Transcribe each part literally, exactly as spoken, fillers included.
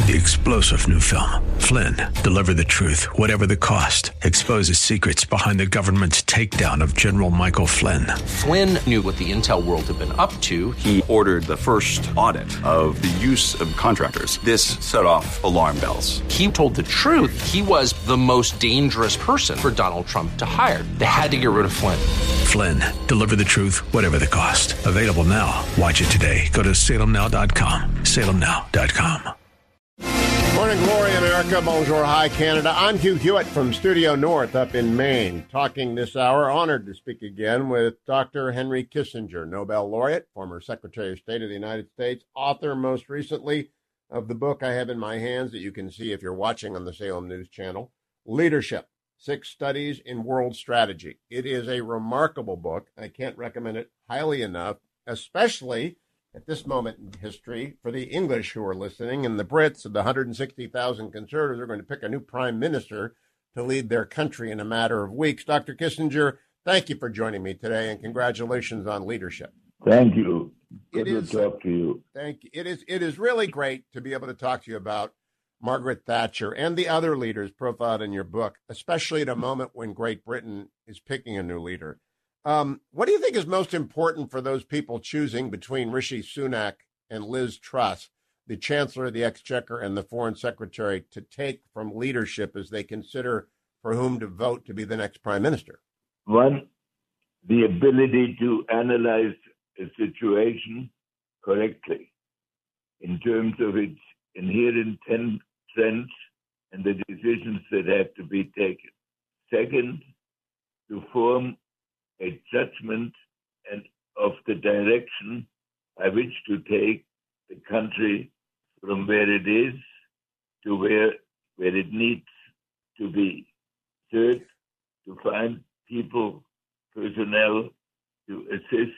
The explosive new film, Flynn, deliver the truth, whatever the cost, exposes secrets behind the government's takedown of General Michael Flynn. Flynn knew what the intel world had been up to. He ordered the first audit of the use of contractors. This set off alarm bells. He told the truth. He was the most dangerous person for Donald Trump to hire. They had to get rid of Flynn. Flynn, deliver the truth, whatever the cost. Available now. Watch it today. Go to salem now dot com. salem now dot com. Morning, glory, America. Bonjour, hi, Canada. I'm Hugh Hewitt from Studio North up in Maine, talking this hour. Honored to speak again with Doctor Henry Kissinger, Nobel laureate, former Secretary of State of the United States, author most recently of the book I have in my hands that you can see if you're watching on the Salem News Channel, Leadership, Six Studies in World Strategy. It is a remarkable book. I can't recommend it highly enough, especially at this moment in history, for the English who are listening, and the Brits, and the one hundred sixty thousand conservatives are going to pick a new prime minister to lead their country in a matter of weeks. Doctor Kissinger, thank you for joining me today, and congratulations on leadership. Thank you. Good It is, to talk to you. Thank you. It is, it is really great to be able to talk to you about Margaret Thatcher and the other leaders profiled in your book, especially at a moment when Great Britain is picking a new leader. Um, what do you think is most important for those people choosing between Rishi Sunak and Liz Truss, the Chancellor of the Exchequer and the Foreign Secretary, to take from leadership as they consider for whom to vote to be the next prime minister? One, the ability to analyze a situation correctly in terms of its inherent ten trends and the decisions that have to be taken. Second, to form a judgment and of the direction by which to take the country from where it is to where where it needs to be. Third, to find people, personnel to assist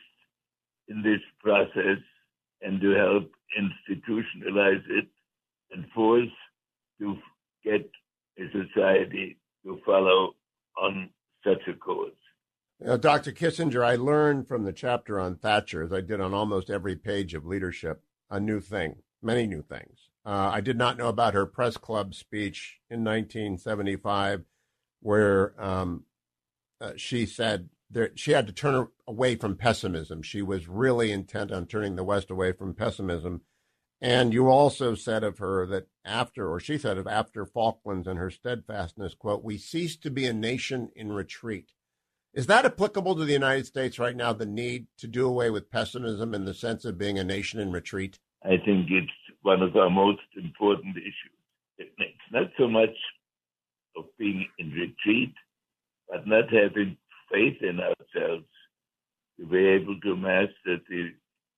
in this process and to help institutionalize it. And fourth, to get a society to follow on such a course. You know, Doctor Kissinger, I learned from the chapter on Thatcher, as I did on almost every page of leadership, a new thing, many new things. Uh, I did not know about her press club speech in nineteen seventy-five, where um, uh, she said that she had to turn away from pessimism. She was really intent on turning the West away from pessimism. And you also said of her that after, or she said of after Falklands and her steadfastness, quote, "We ceased to be a nation in retreat." Is that applicable to the United States right now, the need to do away with pessimism in the sense of being a nation in retreat? I think it's one of our most important issues. It's not so much of being in retreat, but not having faith in ourselves to be able to master the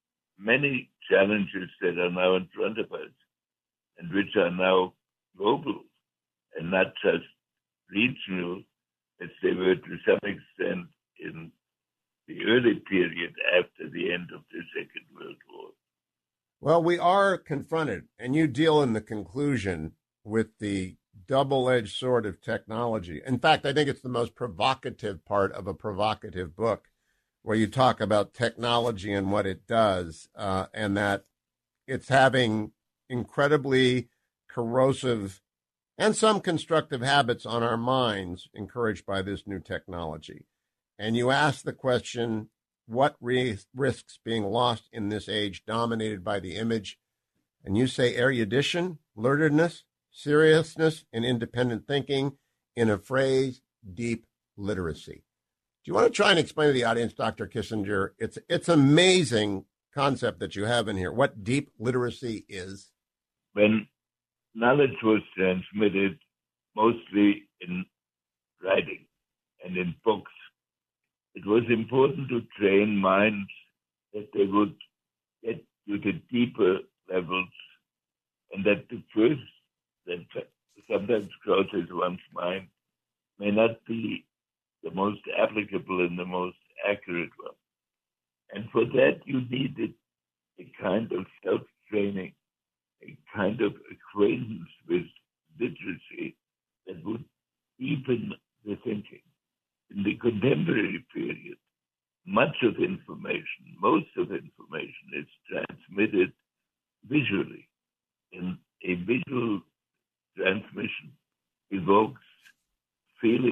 many challenges that are now in front of us and which are now global and not just regional, as they were to some extent in the early period after the end of the Second World War. Well, we are confronted, and you deal in the conclusion with the double-edged sword of technology. In fact, I think it's the most provocative part of a provocative book, where you talk about technology and what it does, uh, and that it's having incredibly corrosive and some constructive habits on our minds encouraged by this new technology. And you ask the question, what re- risks being lost in this age dominated by the image? And you say erudition, learnedness, seriousness, and independent thinking, in a phrase, deep literacy. Do you want to try and explain to the audience, Doctor Kissinger, it's it's amazing concept that you have in here, what deep literacy is? When knowledge was transmitted mostly in writing and in books, it was important to train minds that they would get to the deeper levels, and that the first that sometimes crosses one's mind may not be the most applicable and the most accurate one. And for that, you needed a kind of self-training, a kind of acquaintance with literacy that would deepen the thinking. In the contemporary period, much of information, most of information is transmitted visually in a visual transmission evokes feelings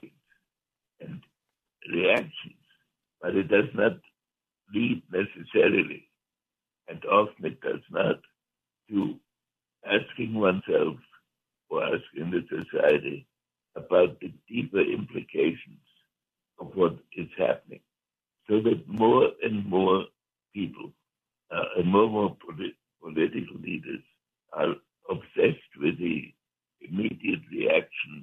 and reactions, but it does not lead necessarily, and often it does not, to asking oneself or asking the society about the deeper implications of what is happening. So that more and more people uh, and more and more polit- political leaders are obsessed with the immediate reaction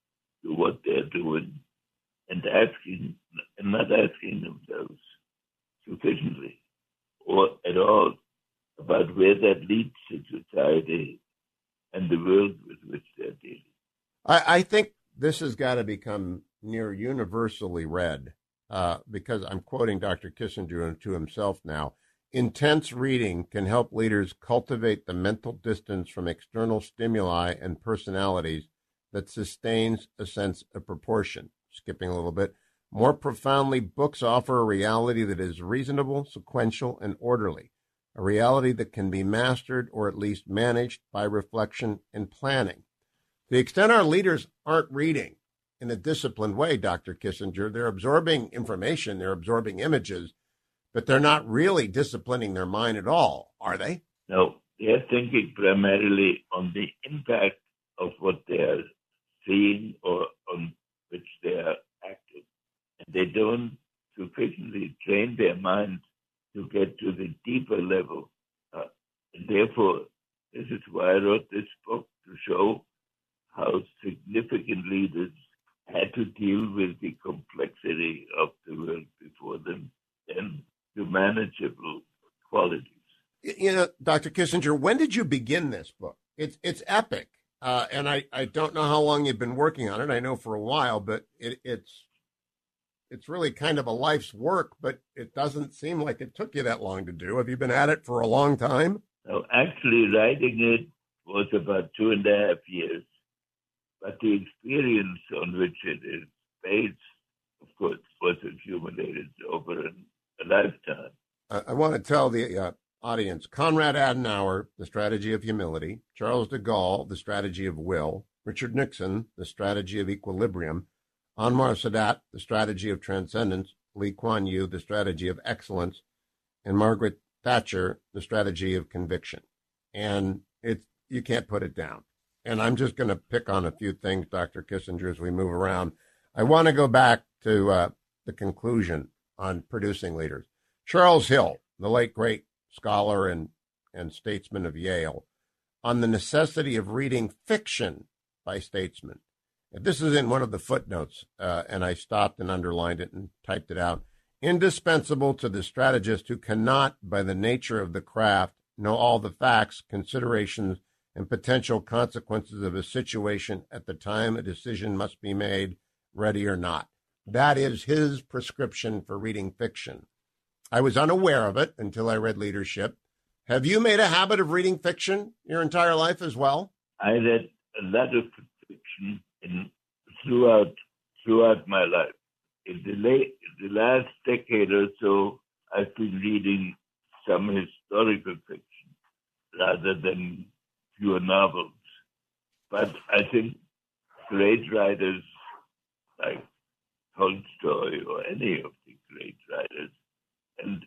to what they're doing and asking and not asking themselves sufficiently or at all about where that leads to society and the world with which they're dealing. I, I think this has got to become near universally read uh, because I'm quoting Doctor Kissinger to himself now. Intense reading can help leaders cultivate the mental distance from external stimuli and personalities that sustains a sense of proportion. Skipping a little bit. More profoundly, books offer a reality that is reasonable, sequential, and orderly, a reality that can be mastered or at least managed by reflection and planning. To the extent our leaders aren't reading in a disciplined way, Doctor Kissinger, they're absorbing information, they're absorbing images, but they're not really disciplining their mind at all, are they? No, they're thinking primarily on the impact of what they're seeing or on which they are active. And they don't sufficiently train their mind to get to the deeper level. Uh, and therefore, this is why I wrote this book, to show how significant leaders had to deal with the complexity of the world before them and the manageable qualities. You know, Doctor Kissinger, when did you begin this book? It's it's epic. Uh, and I, I don't know how long you've been working on it. I know for a while, but it, it's it's really kind of a life's work, but it doesn't seem like it took you that long to do. Have you been at it for a long time? No, actually, writing it was about two and a half years. But the experience on which it is based, of course, was accumulated over a lifetime. I, I want to tell the uh, audience, Konrad Adenauer, The Strategy of Humility, Charles de Gaulle, The Strategy of Will, Richard Nixon, The Strategy of Equilibrium, Anwar Sadat, The Strategy of Transcendence, Lee Kuan Yew, The Strategy of Excellence, and Margaret Thatcher, The Strategy of Conviction. And it's you can't put it down. And I'm just going to pick on a few things, Doctor Kissinger, as we move around. I want to go back to uh, the conclusion on producing leaders. Charles Hill, the late great scholar and, and statesman of Yale, on the necessity of reading fiction by statesmen. This is in one of the footnotes, uh, and I stopped and underlined it and typed it out. Indispensable to the strategist who cannot, by the nature of the craft, know all the facts, considerations, and potential consequences of a situation at the time a decision must be made, ready or not. That is his prescription for reading fiction. I was unaware of it until I read Leadership. Have you made a habit of reading fiction your entire life as well? I read a lot of fiction in, throughout throughout my life. In the, late, the last decade or so, I've been reading some historical fiction rather than pure novels. But I think great writers like Tolstoy or any of the great writers, and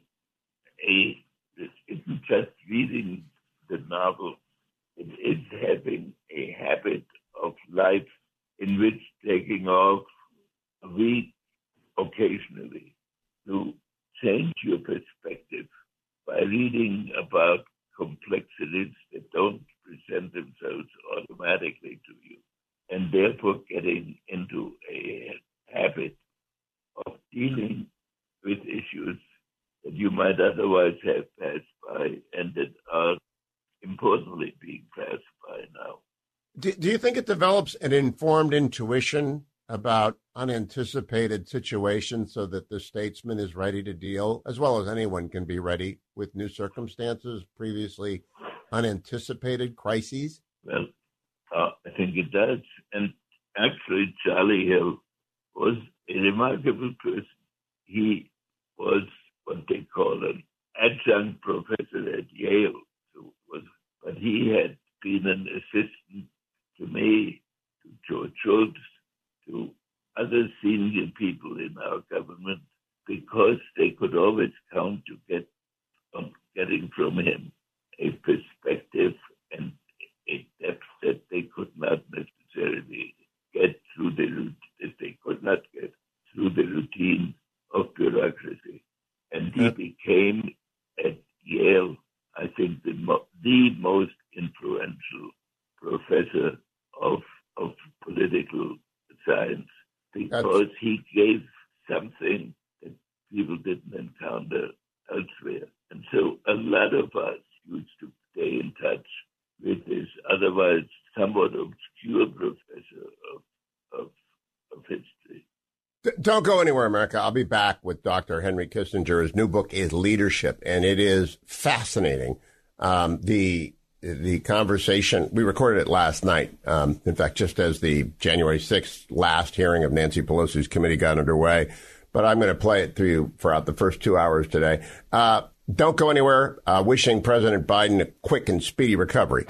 a, it isn't just reading the novel, it is having a habit of life in which taking off a week occasionally to change your perspective by reading about complexities that don't present themselves automatically to you, and therefore getting into a habit of dealing with issues that you might otherwise have passed by and that are importantly being passed by now. Do, do you think it develops an informed intuition about unanticipated situations so that the statesman is ready to deal, as well as anyone can be ready, with new circumstances, previously unanticipated crises? Well, uh, I think it does. And actually, Charlie Hill was a remarkable person. He was what they call an adjunct professor at Yale, so was, but he had been an assistant to me, to George Shultz, to other senior people in our government, because they could always count to get on getting from him a perspective and a depth that they could not necessarily get through the that they could not get through the routine of bureaucracy. And he became at Yale, I think, the, mo- the most influential professor of of political science, because That's... he gave something that people didn't encounter elsewhere. And so a lot of us used to stay in touch with this otherwise somewhat obscure professor of, of, of history. Don't go anywhere, America. I'll be back with Doctor Henry Kissinger. His new book is Leadership, and it is fascinating. Um, the the conversation, we recorded it last night. Um, in fact, just as the January sixth last hearing of Nancy Pelosi's committee got underway. But I'm going to play it through you throughout the first two hours today. Uh, don't go anywhere. Uh, wishing President Biden a quick and speedy recovery.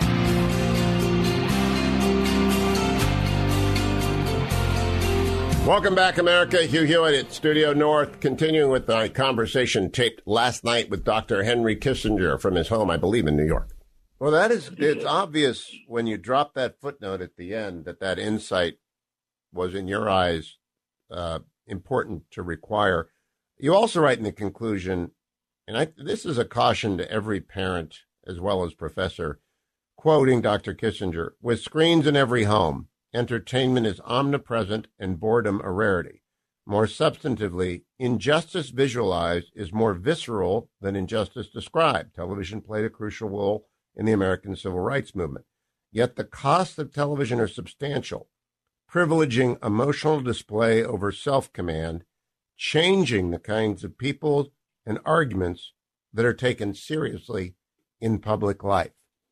Welcome back, America. Hugh Hewitt at Studio North, continuing with my conversation taped last night with Doctor Henry Kissinger from his home, I believe, in New York. Well, that is, it's obvious when you drop that footnote at the end that that insight was, in your eyes, uh, important to require. You also write in the conclusion, and I, this is a caution to every parent as well as professor, quoting Doctor Kissinger, with screens in every home, entertainment is omnipresent and boredom a rarity. More substantively, injustice visualized is more visceral than injustice described. Television played a crucial role in the American civil rights movement. Yet the costs of television are substantial, privileging emotional display over self-command, changing the kinds of people and arguments that are taken seriously in public life.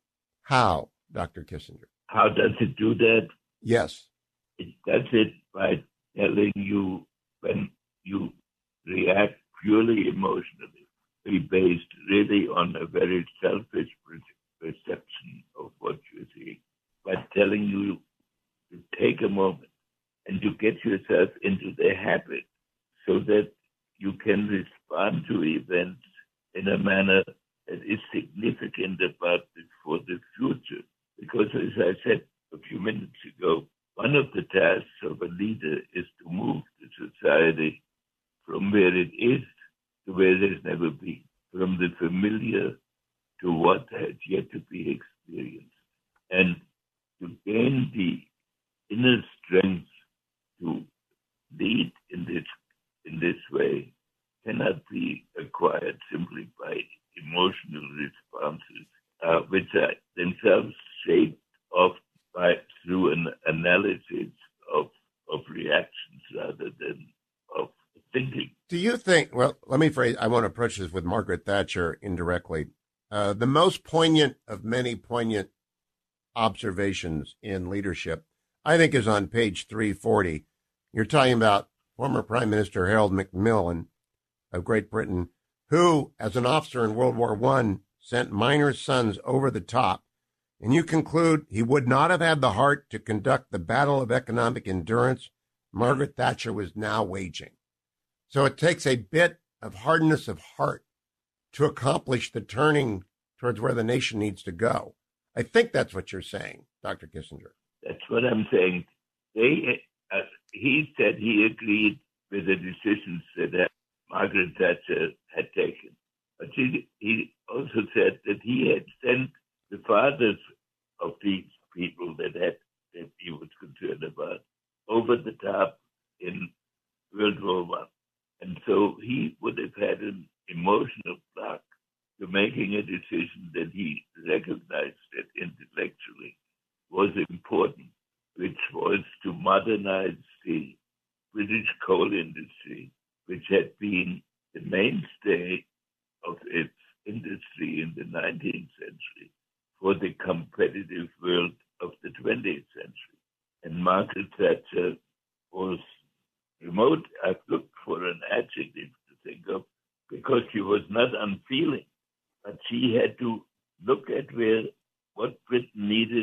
How, Doctor Kissinger? How does it do that? Yes. It does it by telling you when you react purely emotionally, be based really on a very selfish perception of what you see, by telling you to take a moment and to get yourself into the habit so that you can respond to events in a manner that is significant about it for the future. Because as I said a few minutes ago, one of the tasks of a leader is to move the society from where it is to where it has never been, from the familiar to what has yet to be experienced. And to gain the inner strength to lead in this in this way cannot be acquired simply by emotional responses, uh, which are themselves shaped off by through an analysis of of reactions rather than of thinking. Do you think? Well, let me phrase. I want to approach this with Margaret Thatcher indirectly. Uh, the most poignant of many poignant observations in leadership, I think, is on page three forty. You're talking about former Prime Minister Harold Macmillan of Great Britain, who, as an officer in World War One, sent minor sons over the top. And you conclude he would not have had the heart to conduct the battle of economic endurance Margaret Thatcher was now waging. So it takes a bit of hardness of heart to accomplish the turning towards where the nation needs to go. I think that's what you're saying, Doctor Kissinger. That's what I'm saying. They, uh, he said he agreed with the decisions that Margaret Thatcher had taken. But he, he also said that he had sent the fathers of these people that had that he was concerned about over the top in World War One. And so he would have had an emotional block to making a decision that he recognized that intellectually was important, which was to modernize the British coal industry, which had been the mainstay of its industry in the nineteenth century for the competitive world of the twentieth century. And Margaret Thatcher was remote. I've looked for an adjective to think of because she was not unfeeling, but she had to look at where what Britain needed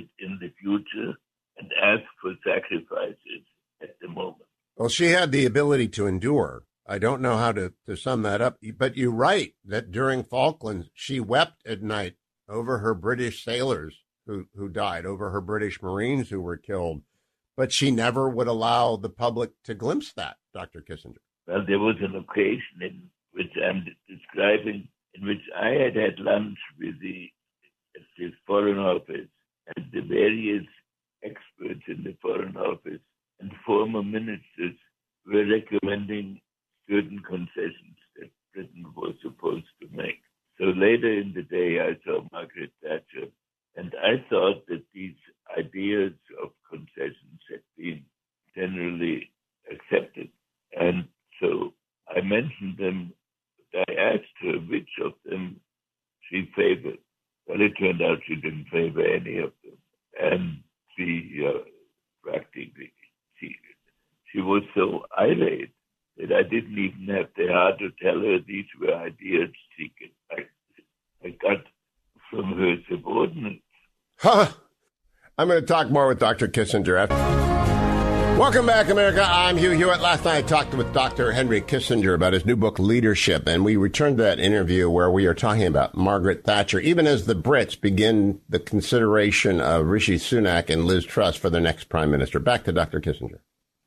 future and ask for sacrifices at the moment. Well, she had the ability to endure. I don't know how to, to sum that up, but you're right that during Falklands, she wept at night over her British sailors who, who died, over her British Marines who were killed. But she never would allow the public to glimpse that, Doctor Kissinger. Well, there was an occasion in which I'm describing, in which I had had lunch with the, the Foreign Office and the various experts in the Foreign Office and former ministers were recommending certain concessions that Britain was supposed to make. So later in the day, I saw Margaret Thatcher, and I thought that these ideas of concessions had been generally accepted. And so I mentioned them. I asked her which of them she favored. Well, it turned out she didn't favor any of them. And she uh, practically, she, she was so irate that I didn't even have the heart to tell her these were ideas she could, I, I got from her subordinates. Huh. I'm going to talk more with Doctor Kissinger after. Welcome back, America. I'm Hugh Hewitt. Last night I talked with Doctor Henry Kissinger about his new book, Leadership, and we returned to that interview where we are talking about Margaret Thatcher, even as the Brits begin the consideration of Rishi Sunak and Liz Truss for their next prime minister. Back to Doctor Kissinger.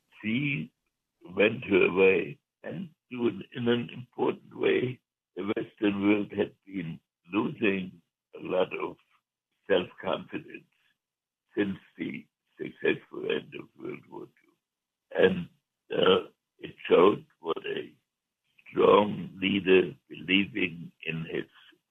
She went her way, and in an important way, the Western world had been losing a lot of self-confidence since the successful end of World War Two. And uh, it showed what a strong leader believing in his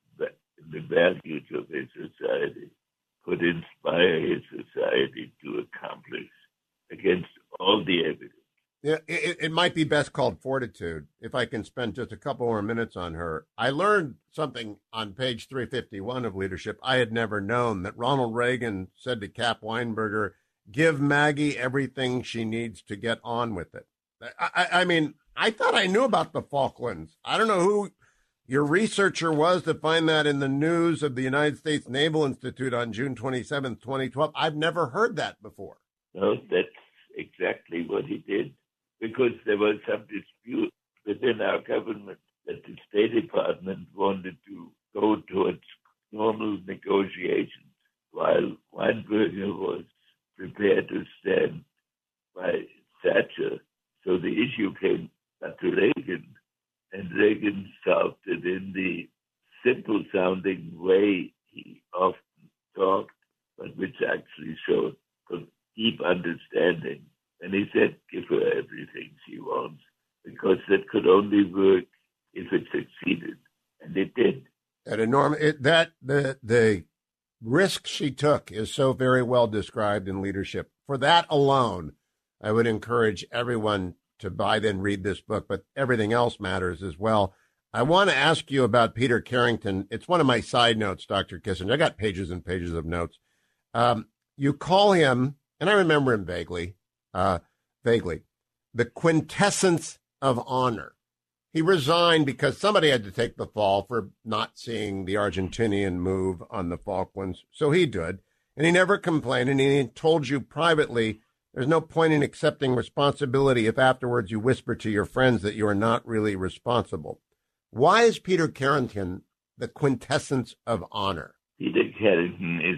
in the values of his society could inspire his society to accomplish against all the evidence. Yeah, it, it might be best called fortitude. If I can spend just a couple more minutes on her. I learned something on page three fifty-one of Leadership I had never known, that Ronald Reagan said to Cap Weinberger, give Maggie everything she needs to get on with it. I, I, I mean, I thought I knew about the Falklands. I don't know who your researcher was to find that in the news of the United States Naval Institute on June twenty-seventh, twenty twelve. I've never heard that before. No, that's exactly what he did, because there was some dispute within our government that the State Department wanted to go towards normal negotiations, while Weinberger was prepared to stand by Thatcher. So the issue came back to Reagan, and Reagan solved it in the simple-sounding way he often talked, but which actually showed deep understanding. And he said, give her everything she wants, because that could only work if it succeeded. And it did. That enormous, it, that, the, the risk she took is so very well described in Leadership. For that alone, I would encourage everyone to buy then read this book, but everything else matters as well. I want to ask you about Peter Carrington. It's one of my side notes, Doctor Kissinger. I got pages and pages of notes. Um, you call him, and I remember him vaguely, uh, vaguely, the quintessence of honor. He resigned because somebody had to take the fall for not seeing the Argentinian move on the Falklands. So he did. And he never complained. And he told you privately, there's no point in accepting responsibility if afterwards you whisper to your friends that you are not really responsible. Why is Peter Carrington the quintessence of honor? Peter Carrington is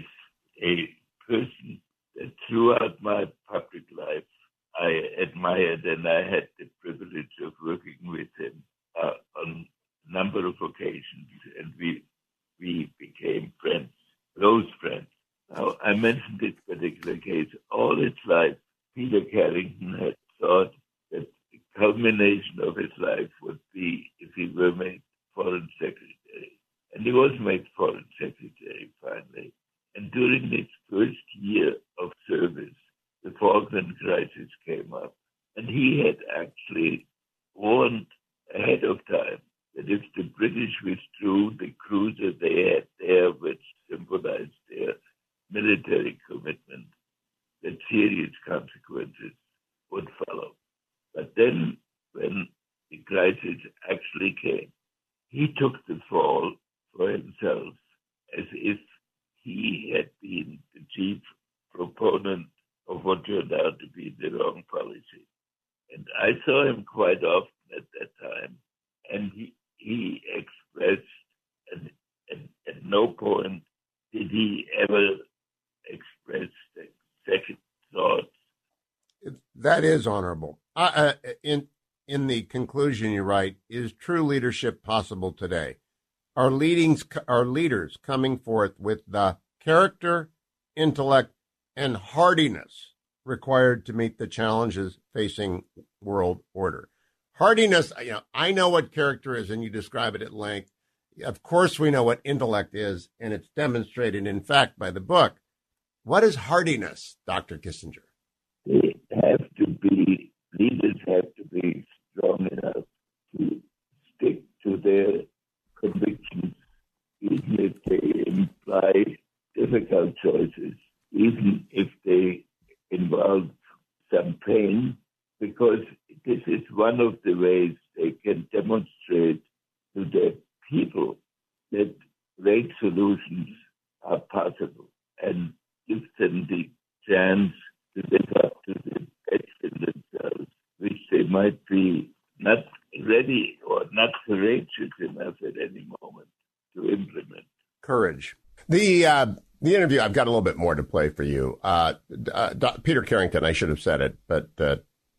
a person that throughout my public life I admired, and I had the privilege of working with him uh, on a number of occasions, and we we became friends, close friends. Now, I mentioned this particular case. All his life, Peter Carrington had thought that the culmination of his life would be if he were made foreign secretary. And he was made foreign secretary finally. And during his first year of service, the Falkland crisis came up. And he had actually warned ahead of time that if the British withdrew the cruiser they had there, which symbolized their military commitment, that serious consequences would follow. But then, when the crisis actually came, he took the fall for himself as if he had been the chief proponent of what turned out to be the wrong policy. And I saw him quite often at that time, and he, he expressed, at, at, at no point did he ever express second thoughts. That is honorable. Uh, uh, in in the conclusion, you write, is true leadership possible today? Are leadings, are leaders coming forth with the character, intellect, and hardiness required to meet the challenges facing world order? Hardiness, you know, I know what character is, and you describe it at length. Of course, we know what intellect is, and it's demonstrated, in fact, by the book. What is hardiness, Doctor Kissinger? They have to be, leaders have to be strong enough to stick to their convictions, even if they imply difficult choices, even if they involve some pain, because this is one of the ways they can demonstrate to their people that great solutions are possible and give them the chance to live up to the best in themselves, which they might be not ready or not courageous enough at any moment to implement. Courage. The uh, the interview, I've got a little bit more to play for you. Uh, uh, Peter Carrington, I should have said it, but uh,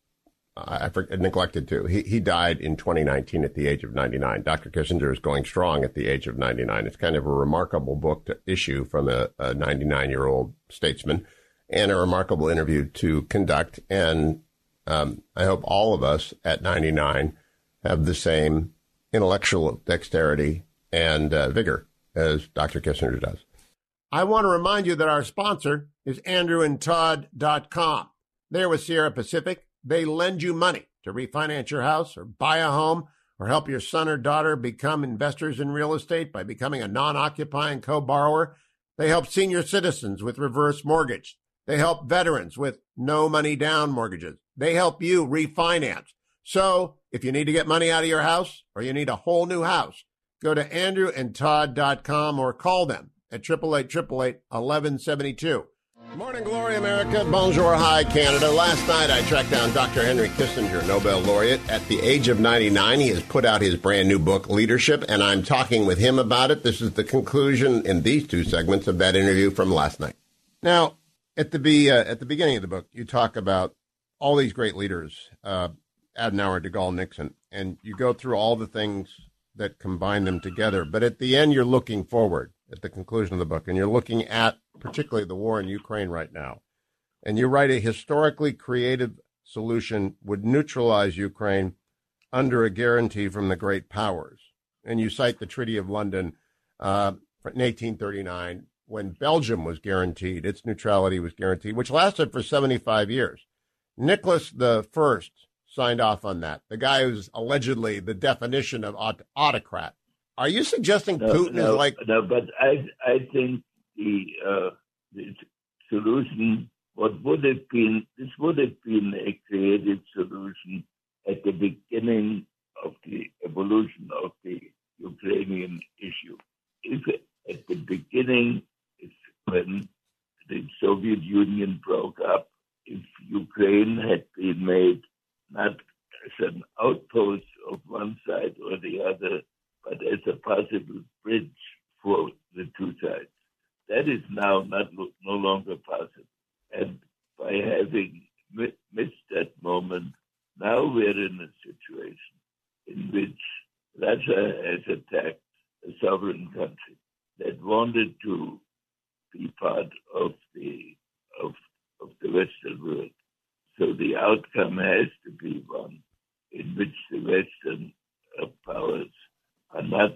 I neglected to. He he died in twenty nineteen at the age of ninety-nine. Doctor Kissinger is going strong at the age of ninety-nine. It's kind of a remarkable book to issue from a, a ninety-nine-year-old statesman, and a remarkable interview to conduct. And um, I hope all of us at ninety-nine have the same intellectual dexterity and uh, vigor as Doctor Kissinger does. I want to remind you that our sponsor is andrew and todd dot com. They're with Sierra Pacific. They lend you money to refinance your house or buy a home or help your son or daughter become investors in real estate by becoming a non-occupying co-borrower. They help senior citizens with reverse mortgage. They help veterans with no money down mortgages. They help you refinance. So if you need to get money out of your house or you need a whole new house, go to andrew and todd dot com or call them at eight eight eight, eight eight eight, one one seven two. Morning glory, America. Bonjour, hi, Canada. Last night I tracked down Doctor Henry Kissinger, Nobel laureate. At the age of ninety-nine, he has put out his brand new book, Leadership, and I'm talking with him about it. This is the conclusion in these two segments of that interview from last night. Now, at the be, uh, at the beginning of the book, you talk about all these great leaders, uh, Adenauer, de Gaulle, Nixon, and you go through all the things that combine them together. But at the end, you're looking forward at the conclusion of the book, and you're looking at particularly the war in Ukraine right now. And you write a historically creative solution would neutralize Ukraine under a guarantee from the great powers. And you cite the Treaty of London uh, in eighteen thirty-nine, when Belgium was guaranteed, its neutrality was guaranteed, which lasted for seventy-five years. Nicholas the First signed off on that, the guy who's allegedly the definition of aut- autocrat. Are you suggesting no, Putin no, is like... No, but I I think the, uh, the solution, what would have been, this would have been a creative solution at the beginning of the evolution of the Ukrainian issue. If at the beginning, if when the Soviet Union broke up, if Ukraine had been made not as an outpost of one side or the other, but as a possible bridge for the two sides. That is now not no longer possible. And by having missed that moment, now we're in a situation in which Russia has attacked a sovereign country that wanted to be part of the of of the Western world. So the outcome has to be one in which the Western uh, powers are not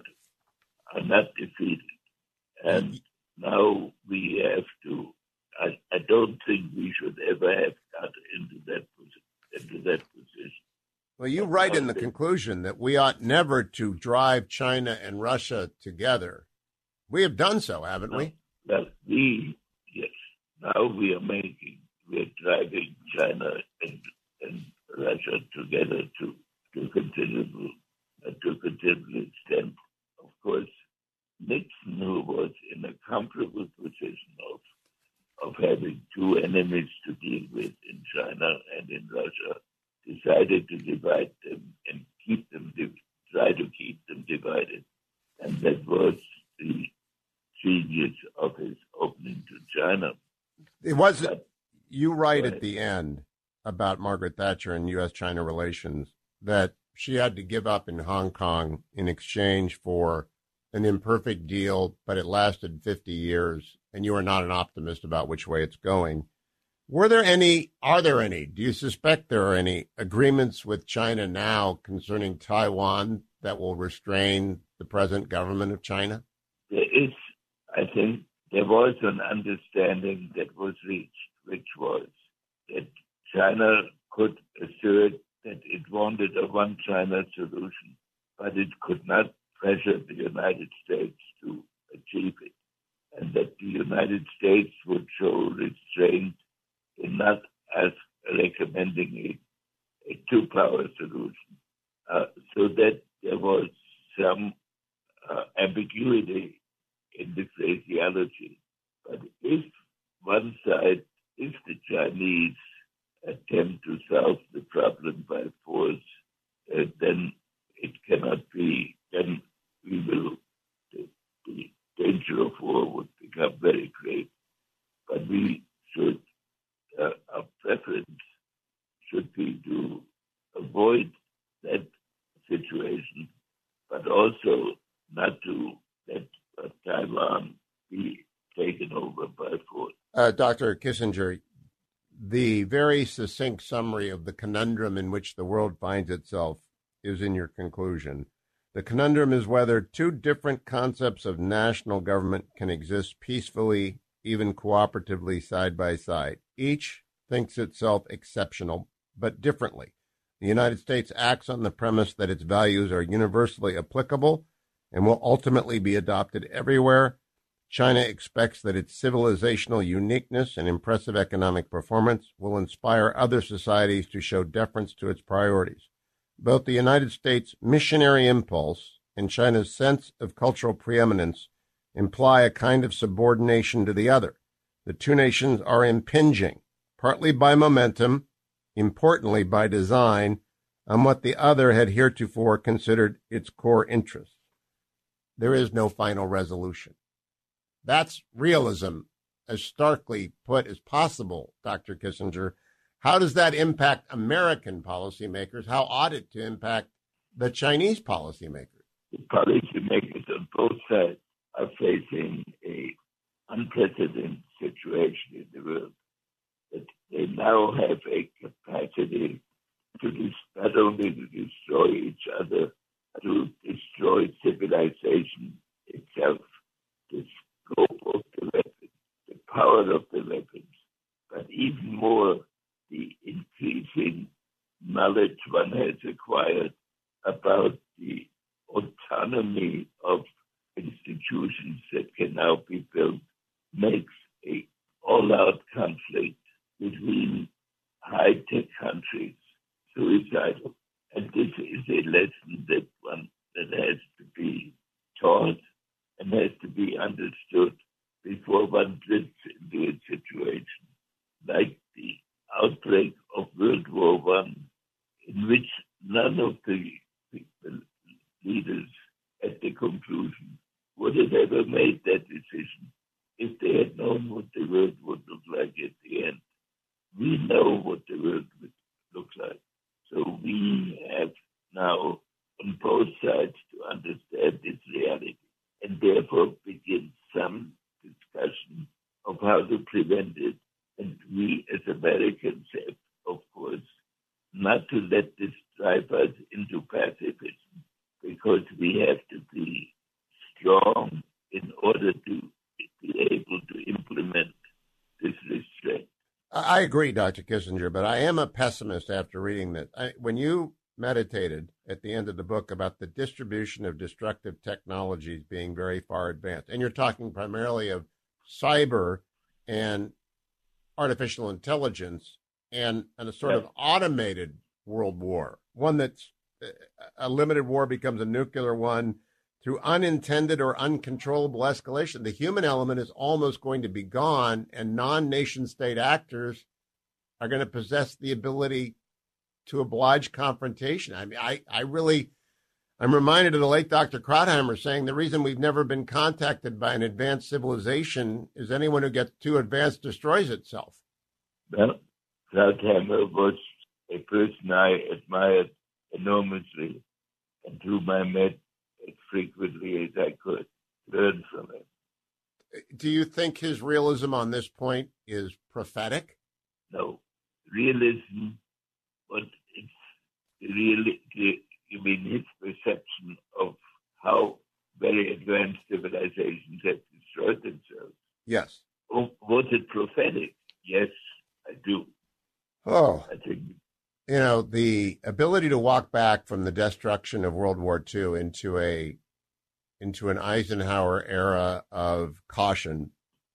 are not defeated. And now we have to. I, I don't think we should ever have got into that into that position. Well, you write in the conclusion that we ought never to drive China and Russia together. We have done so, haven't no, we? Well, we yes. Now we are making we are driving China and, and Russia together to to considerable uh, to considerable extent. Of course, Nixon, who was in a comfortable position of of having two enemies to deal with in China and in Russia, decided to divide them and keep them, try to keep them divided. And that was the genius of his opening to China. It was, but, you write at the end about Margaret Thatcher and U S China relations that she had to give up in Hong Kong in exchange for an imperfect deal, but it lasted fifty years, and you are not an optimist about which way it's going. Were there any, are there any, do you suspect there are any agreements with China now concerning Taiwan that will restrain the present government of China? There is, I think, there was an understanding that was reached, which was that China could assert that it wanted a one-China solution, but it could not pressure the United States to achieve it, and that the United States would show restraint in not as recommending a, a two-power solution, uh, so that there was some uh, ambiguity in the phraseology. But if one side, if the Chinese attempt to solve the problem by force, uh, then it cannot be, then we will, the, the danger of war would become very great. But we should, uh, our preference should be to avoid that situation, but also not to let uh, Taiwan be taken over by force. Uh, Doctor Kissinger, the very succinct summary of the conundrum in which the world finds itself is in your conclusion. The conundrum is whether two different concepts of national government can exist peacefully, even cooperatively, side by side. Each thinks itself exceptional, but differently. The United States acts on the premise that its values are universally applicable and will ultimately be adopted everywhere. China expects that its civilizational uniqueness and impressive economic performance will inspire other societies to show deference to its priorities. Both the United States' missionary impulse and China's sense of cultural preeminence imply a kind of subordination to the other. The two nations are impinging, partly by momentum, importantly by design, on what the other had heretofore considered its core interests. There is no final resolution. That's realism, as starkly put as possible, Doctor Kissinger. How does that impact American policymakers? How ought it to impact the Chinese policymakers? The policymakers on both sides are facing an unprecedented situation in the world. That they now have a capacity to dis- not only to destroy each other, to destroy civilization itself. The scope of the weapons, the power of the weapons, but even more the increasing knowledge one has acquired about the autonomy of institutions that can now be built makes a all-out conflict between high-tech countries suicidal. And this is a lesson that one that has to be taught and has to be understood before one drifts into a situation like the outbreak of World War One, in which none of the, the leaders at the conclusion would have ever made that decision if they had known what the world would look like at the end. We know what the world would look like. So we have now on both sides to understand this reality and therefore begin some discussion of how to prevent it. And we as Americans have, of course, not to let this drive us into pacifism, because we have to be strong in order to be able to implement this restraint. I agree, Doctor Kissinger, but I am a pessimist after reading this. I, when you meditated at the end of the book about the distribution of destructive technologies being very far advanced, and you're talking primarily of cyber and artificial intelligence and, and a sort yes. of automated world war, one that's a limited war becomes a nuclear one, through unintended or uncontrollable escalation. The human element is almost going to be gone, and non-nation state actors are going to possess the ability to oblige confrontation. I mean, I, I really, I'm reminded of the late Doctor Krautheimer saying the reason we've never been contacted by an advanced civilization is anyone who gets too advanced destroys itself. Well, Krautheimer was a person I admired enormously and whom I met as frequently as I could learn from him. Do you think his realism on this point is prophetic? No. Realism, but it's really, you mean his perception of how very advanced civilizations have destroyed themselves. Yes. Oh, was it prophetic? Yes, I do. Oh. I think. You know, the ability to walk back from the destruction of World War Two into a into an Eisenhower era of caution,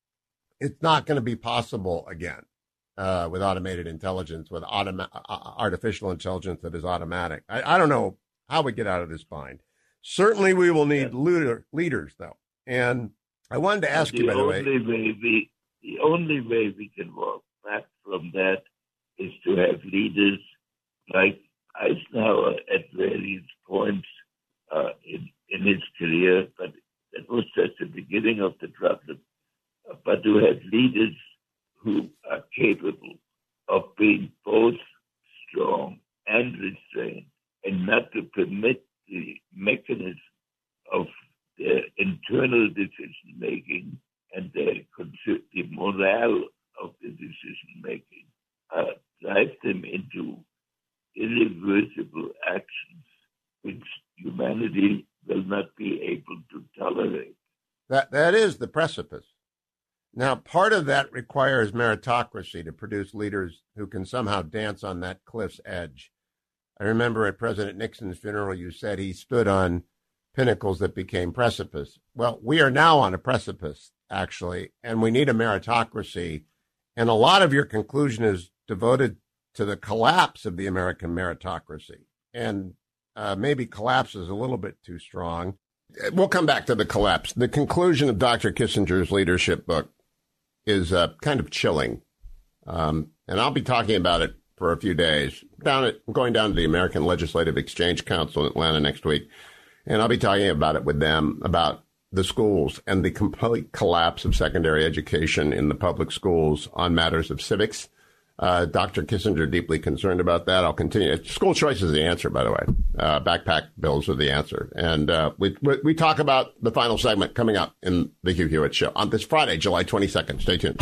it's not going to be possible again uh, with automated intelligence, with automa- artificial intelligence that is automatic. I, I don't know how we get out of this bind. Certainly, we will need yeah. leader, leaders, though. And I wanted to ask the you, by the way, way we, the only way we can walk back from that is to have leaders like Eisenhower at various points uh, in, in his career, but that was just the beginning of the problem. Uh, but to have leaders who are capable of being both strong and restrained, and not to permit the mechanism of their internal decision-making and their the morale of the decision-making, uh, drive them into irreversible actions which humanity will not be able to tolerate. That that is the precipice. Now, part of that requires meritocracy to produce leaders who can somehow dance on that cliff's edge. I remember at President Nixon's funeral, you said he stood on pinnacles that became precipice. Well, we are now on a precipice, actually, and we need a meritocracy. And a lot of your conclusion is devoted to the collapse of the American meritocracy. And uh, maybe collapse is a little bit too strong. We'll come back to the collapse. The conclusion of Doctor Kissinger's leadership book is uh, kind of chilling. Um, and I'll be talking about it for a few days. Down at, I'm going down to the American Legislative Exchange Council in Atlanta next week. And I'll be talking about it with them, about the schools and the complete collapse of secondary education in the public schools on matters of civics. Uh, Doctor Kissinger deeply concerned about that. I'll continue. School choice is the answer, by the way. Uh, backpack bills are the answer. And uh, we, we we talk about the final segment coming up in the Hugh Hewitt Show on this Friday, July twenty-second. Stay tuned.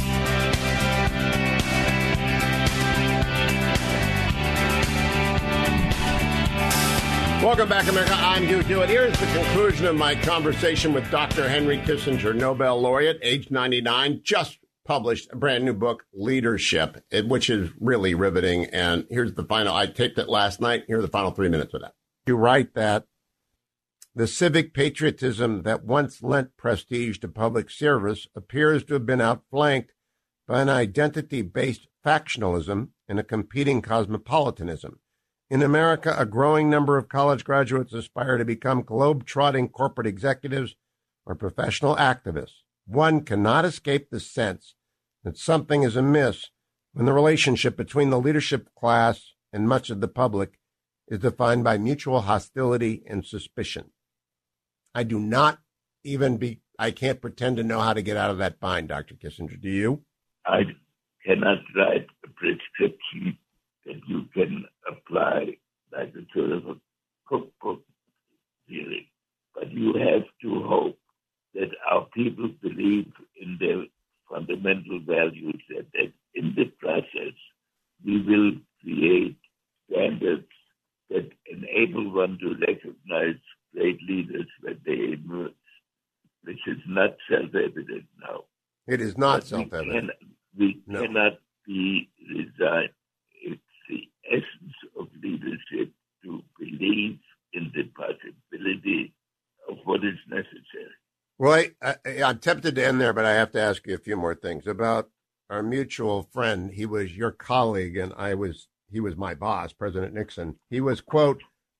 Welcome back, America. I'm Hugh Hewitt. Here's the conclusion of my conversation with Doctor Henry Kissinger, Nobel laureate, age ninety-nine, just published a brand new book, Leadership, which is really riveting. And here's the final. I taped it last night. Here are the final three minutes of that. You write that the civic patriotism that once lent prestige to public service appears to have been outflanked by an identity-based factionalism and a competing cosmopolitanism. In America, a growing number of college graduates aspire to become globe-trotting corporate executives or professional activists. One cannot escape the sense that something is amiss when the relationship between the leadership class and much of the public is defined by mutual hostility and suspicion. I do not even be, I can't pretend to know how to get out of that bind, Doctor Kissinger. Do you? I cannot write a prescription that you can apply like a sort of a cookbook theory, but you have to hope that our people believe in their fundamental values, that, that in the process we will create standards that enable one to recognize great leaders when they emerge, which is not self-evident now. It is not but self-evident. We, can, we no. cannot be resigned. It's the essence of leadership to believe in the possibility of what is necessary. Well, I, I, I'm tempted to end there, but I have to ask you a few more things about our mutual friend. He was your colleague, and I was he was my boss, President Nixon. He was, quote,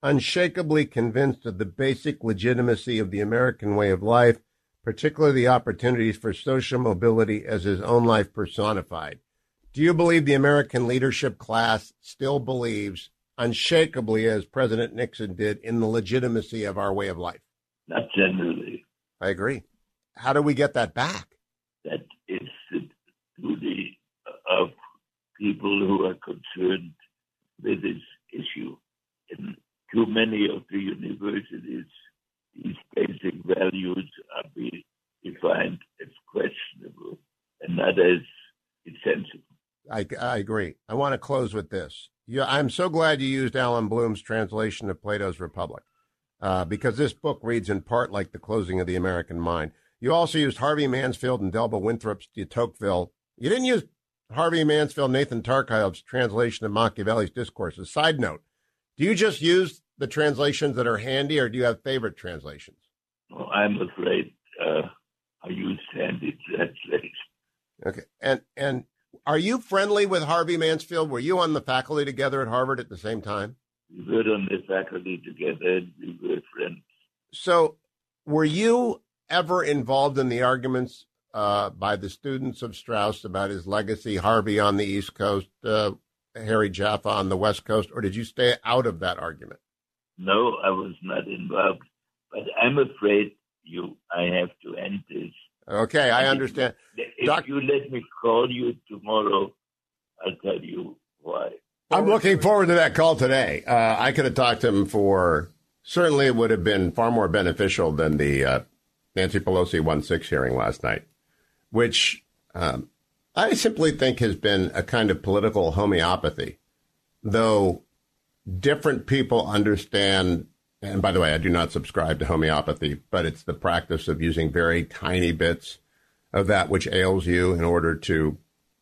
unshakably convinced of the basic legitimacy of the American way of life, particularly the opportunities for social mobility as his own life personified. Do you believe the American leadership class still believes, unshakably as President Nixon did, in the legitimacy of our way of life? Not generally. I agree. How do we get that back? That is the duty of people who are concerned with this issue. In too many of the universities, these basic values are being defined as questionable and not as essential. I, I agree. I want to close with this. Yeah, I'm so glad you used Alan Bloom's translation of Plato's Republic, uh, because this book reads in part like The Closing of the American Mind. You also used Harvey Mansfield and Delba Winthrop's De Tocqueville. You didn't use Harvey Mansfield, Nathan Tarkayev's translation of Machiavelli's Discourses. Side note, do you just use the translations that are handy, or do you have favorite translations? Oh, I'm afraid uh, I use handy translations. Okay. And and are you friendly with Harvey Mansfield? Were you on the faculty together at Harvard at the same time? We were on the faculty together, and we were friends. So were you ever involved in the arguments uh, by the students of Strauss about his legacy, Harvey on the East Coast, uh, Harry Jaffa on the West Coast, or did you stay out of that argument? No, I was not involved, but I'm afraid you. I have to end this. Okay, I understand. If Doc- you let me call you tomorrow, I'll tell you why. I'm looking forward to that call today. Uh, I could have talked to him for, certainly it would have been far more beneficial than the uh, Nancy Pelosi one six hearing last night, which um, I simply think has been a kind of political homeopathy, though different people understand. And by the way, I do not subscribe to homeopathy, but it's the practice of using very tiny bits of that which ails you in order to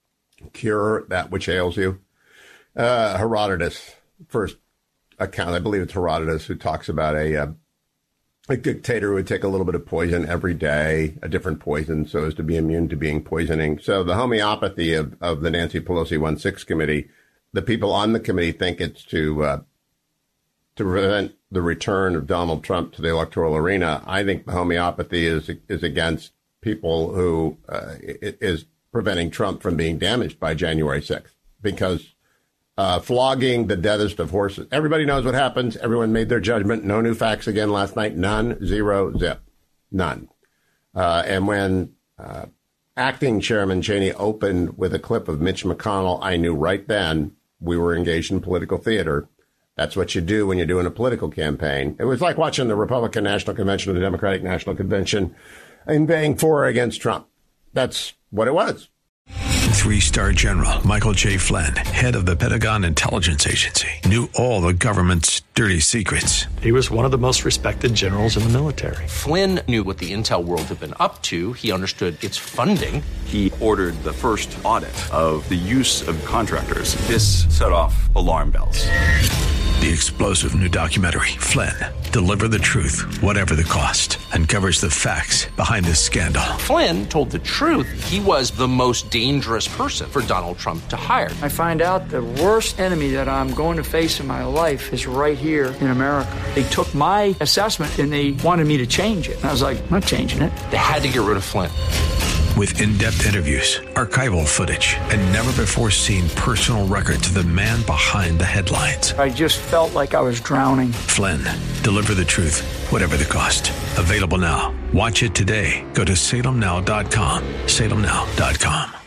cure that which ails you. Uh, Herodotus, first account, I believe it's Herodotus, who talks about a, uh, a dictator who would take a little bit of poison every day, a different poison, so as to be immune to being poisoning. So the homeopathy of, of the Nancy Pelosi one six committee, the people on the committee think it's to uh, to prevent the return of Donald Trump to the electoral arena. I think the homeopathy is is against people who uh, is preventing Trump from being damaged by January sixth, because uh, flogging the deadest of horses. Everybody knows what happens. Everyone made their judgment. No new facts again last night. None. Zero. Zip. None. Uh, and when uh, acting Chairman Cheney opened with a clip of Mitch McConnell, I knew right then we were engaged in political theater. That's what you do when you're doing a political campaign. It was like watching the Republican National Convention or the Democratic National Convention inveighing for or against Trump. That's what it was. Three-star General Michael J. Flynn, head of the Pentagon Intelligence Agency, knew all the government's dirty secrets. He was one of the most respected generals in the military. Flynn knew what the intel world had been up to. He understood its funding. He ordered the first audit of the use of contractors. This set off alarm bells. The explosive new documentary, Flynn, Deliver the Truth, Whatever the Cost, uncovers the facts behind this scandal. Flynn told the truth. He was the most dangerous person for Donald Trump to hire. I find out the worst enemy that I'm going to face in my life is right here in America. They took my assessment and they wanted me to change it. And I was like, I'm not changing it. They had to get rid of Flynn. With in-depth interviews, archival footage, and never-before-seen personal records of the man behind the headlines. I just felt like I was drowning. Flynn, Deliver the Truth, Whatever the Cost. Available now. Watch it today. Go to Salem Now dot com. Salem Now dot com.